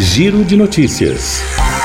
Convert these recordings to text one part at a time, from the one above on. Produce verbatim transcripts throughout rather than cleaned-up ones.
Giro de notícias.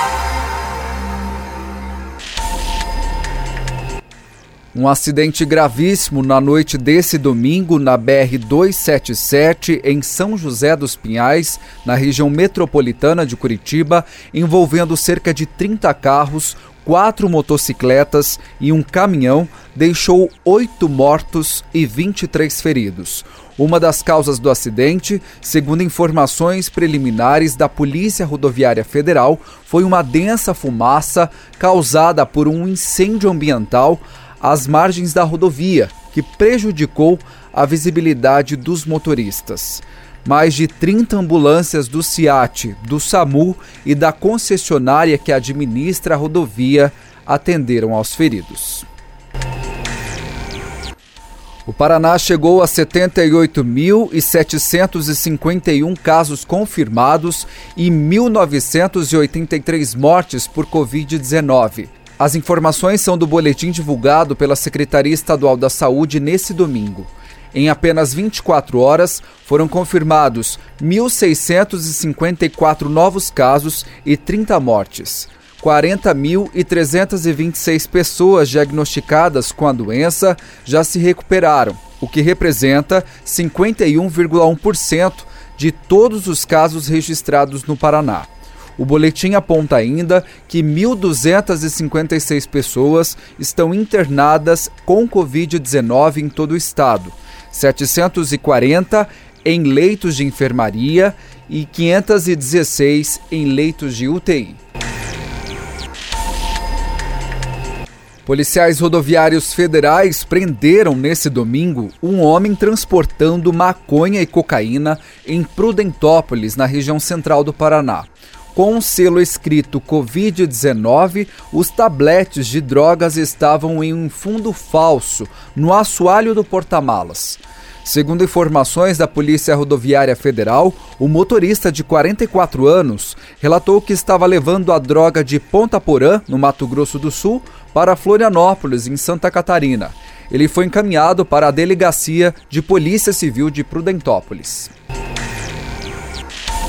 Um acidente gravíssimo na noite desse domingo na B R duzentos e setenta e sete, em São José dos Pinhais, na região metropolitana de Curitiba, envolvendo cerca de trinta carros, quatro motocicletas e um caminhão, deixou oito mortos e vinte e três feridos. Uma das causas do acidente, segundo informações preliminares da Polícia Rodoviária Federal, foi uma densa fumaça causada por um incêndio ambiental às margens da rodovia, que prejudicou a visibilidade dos motoristas. Mais de trinta ambulâncias do SIAT, do SAMU e da concessionária que administra a rodovia atenderam aos feridos. O Paraná chegou a setenta e oito mil setecentos e cinquenta e um casos confirmados e mil novecentos e oitenta e três mortes por covid dezenove. As informações são do boletim divulgado pela Secretaria Estadual da Saúde nesse domingo. Em apenas vinte e quatro horas, foram confirmados mil seiscentos e cinquenta e quatro novos casos e trinta mortes. quarenta mil trezentas e vinte e seis pessoas diagnosticadas com a doença já se recuperaram, o que representa cinquenta e um vírgula um por cento de todos os casos registrados no Paraná. O boletim aponta ainda que mil duzentas e cinquenta e seis pessoas estão internadas com covid dezenove em todo o estado, setecentos e quarenta em leitos de enfermaria e quinhentos e dezesseis em leitos de U T I. Policiais rodoviários federais prenderam nesse domingo um homem transportando maconha e cocaína em Prudentópolis, na região central do Paraná. Com um selo escrito covid dezenove, os tabletes de drogas estavam em um fundo falso, no assoalho do porta-malas. Segundo informações da Polícia Rodoviária Federal, o motorista de quarenta e quatro anos relatou que estava levando a droga de Ponta Porã, no Mato Grosso do Sul, para Florianópolis, em Santa Catarina. Ele foi encaminhado para a Delegacia de Polícia Civil de Prudentópolis.